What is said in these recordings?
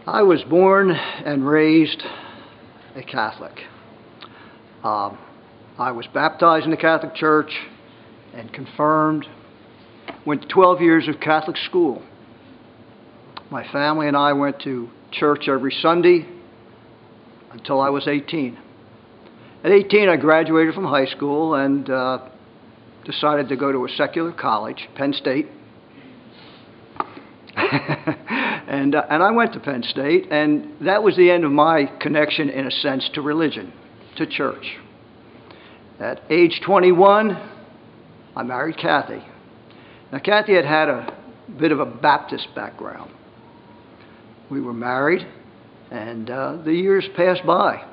I was born and raised a Catholic. I was baptized in the Catholic Church and confirmed. Went to 12 years of Catholic school. My family and I went to church every Sunday until I was 18. At 18, I graduated from high school and decided to go to a secular college, Penn State. And I went to Penn State, and that was the end of my connection, in a sense, to religion, to church. At age 21, I married Kathy. Now, Kathy had a bit of a Baptist background. We were married, and the years passed by.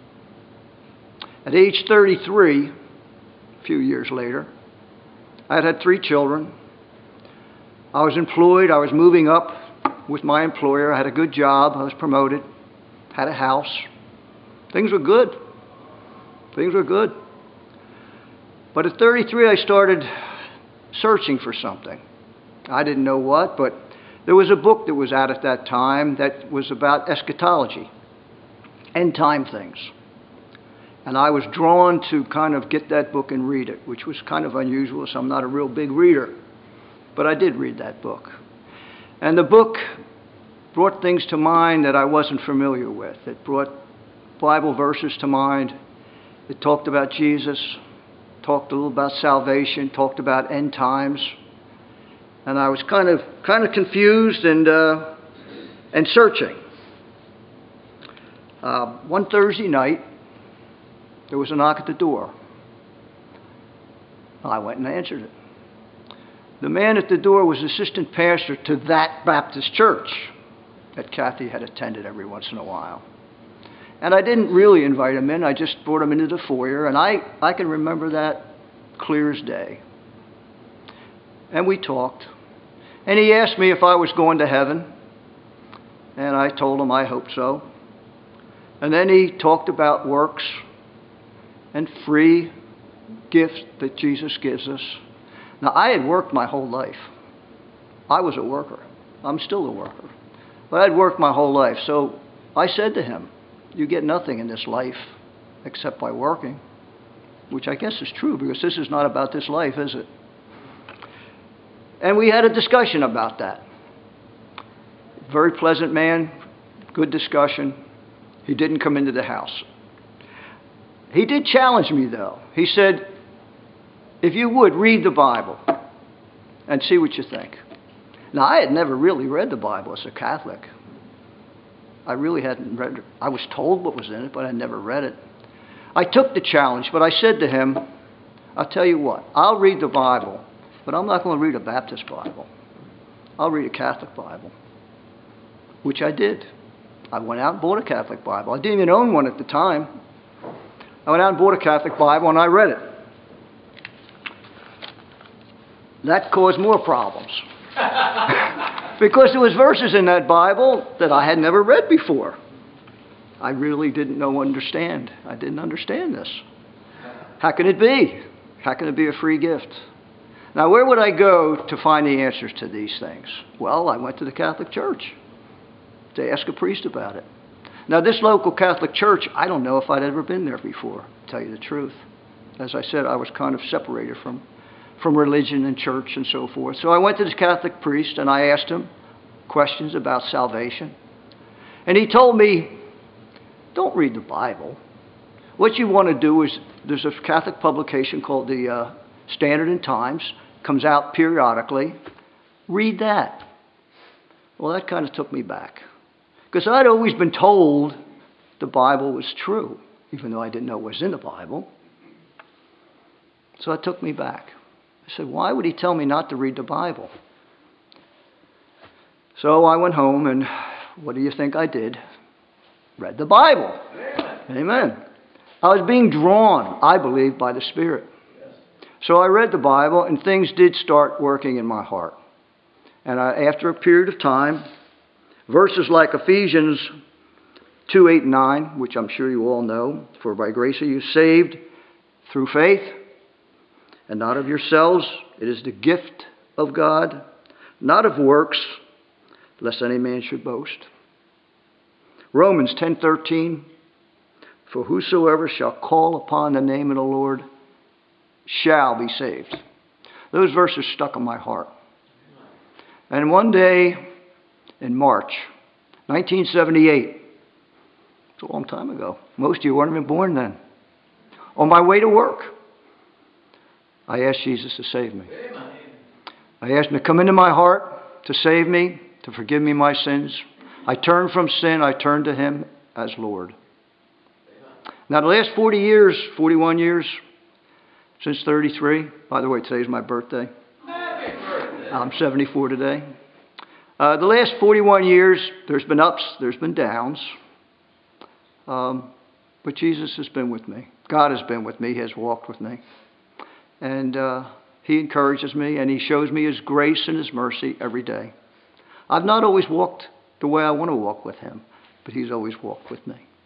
At age 33, a few years later, I had 3 children. I was employed. I was moving up with my employer. I had a good job. I was promoted. Had a house. Things were good. Things were good. But at 33, I started searching for something. I didn't know what, but there was a book that was out at that time that was about eschatology, end time things. And I was drawn to kind of get that book and read it, which was kind of unusual, so I'm not a real big reader. But I did read that book. And the book brought things to mind that I wasn't familiar with. It brought Bible verses to mind. It talked about Jesus, talked a little about salvation, talked about end times. And I was kind of confused and searching. One Thursday night, there was a knock at the door. I went and answered it. The man at the door was assistant pastor to that Baptist church that Kathy had attended every once in a while. And I didn't really invite him in. I just brought him into the foyer, and I can remember that clear as day. And we talked. And he asked me if I was going to heaven. And I told him I hoped so. And then he talked about works and free gifts that Jesus gives us. Now, I had worked my whole life. I was a worker. I'm still a worker. But I'd worked my whole life. So I said to him, you get nothing in this life except by working. Which I guess is true, because this is not about this life, is it? And we had a discussion about that. Very pleasant man, good discussion. He didn't come into the house. He did challenge me, though. He said, if you would, read the Bible and see what you think. Now, I had never really read the Bible as a Catholic. I really hadn't read it. I was told what was in it, but I never read it. I took the challenge, but I said to him, I'll tell you what, I'll read the Bible, but I'm not going to read a Baptist Bible. I'll read a Catholic Bible, which I did. I went out and bought a Catholic Bible. I didn't even own one at the time. I went out and bought a Catholic Bible, and I read it. That caused more problems. Because there was verses in that Bible that I had never read before. I really didn't understand. I didn't understand this. How can it be? How can it be a free gift? Now, where would I go to find the answers to these things? Well, I went to the Catholic Church to ask a priest about it. Now, this local Catholic church, I don't know if I'd ever been there before, to tell you the truth. As I said, I was kind of separated from religion and church and so forth. So I went to this Catholic priest and I asked him questions about salvation. And he told me, don't read the Bible. What you want to do is, there's a Catholic publication called the Standard and Times, comes out periodically. Read that. Well, that kind of took me back. Because I'd always been told the Bible was true, even though I didn't know it was in the Bible. So it took me back. I said, why would he tell me not to read the Bible? So I went home, and what do you think I did? Read the Bible. Amen. I was being drawn, I believe, by the Spirit. So I read the Bible, and things did start working in my heart. And after a period of time, verses like Ephesians 2:8-9, which I'm sure you all know, for by grace are you saved through faith, and not of yourselves. It is the gift of God, not of works, lest any man should boast. Romans 10:13, for whosoever shall call upon the name of the Lord shall be saved. Those verses stuck in my heart. And one day in March 1978, it's a long time ago. Most of you weren't even born then. On my way to work, I asked Jesus to save me. I asked him to come into my heart, to save me, to forgive me my sins. I turned from sin. I turned to him as Lord. Now, the last 41 years, since 33. By the way, today's my birthday. I'm 74 today. The last 41 years, there's been ups, there's been downs. But Jesus has been with me. God has been with me. He has walked with me. And he encourages me, and he shows me his grace and his mercy every day. I've not always walked the way I want to walk with him, but he's always walked with me.